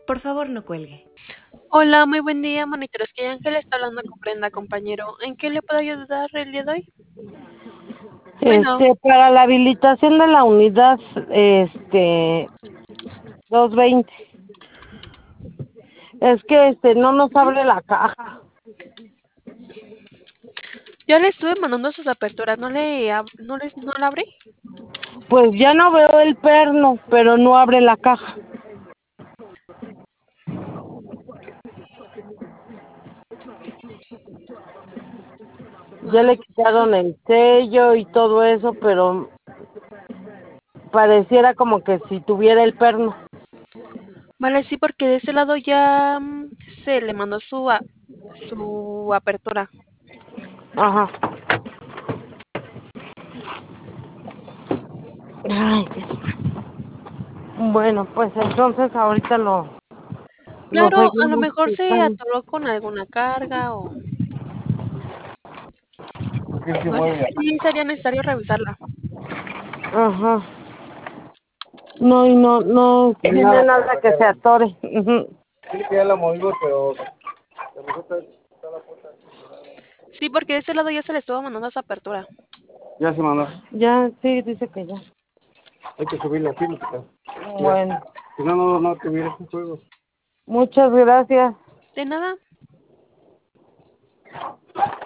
Por favor, no cuelgue. Hola, muy buen día, monitores. Que Ángel está hablando con Brenda, compañero. ¿En qué le puedo ayudar el día de hoy? Bueno, Para la habilitación de la unidad, 220. Es que, no nos ujú, abre la caja. ya le estuve mandando sus aperturas. ¿No la abrí? Pues ya no veo el perno, pero no abre la caja. Ya le quitaron el sello y todo eso, pero pareciera como que si tuviera el perno. Vale, sí, porque de ese lado ya se le mandó su apertura. Ajá. Ay, bueno, pues entonces ahorita lo Claro, a lo seguimos mejor se checando. atoró con alguna carga o... ¿Qué se Vale, mueve? sí, sería necesario revisarla. Ajá. No, y no tiene nada que se atore. Ujú. Sí, que ya la movimos, pero Sí, porque de ese lado ya se le estuvo mandando esa apertura. ya se mandó. Ya, sí, dice que ya. Hay que subirla aquí, música. Bueno. Si no, no tuviera este juego. Muchas gracias. De nada.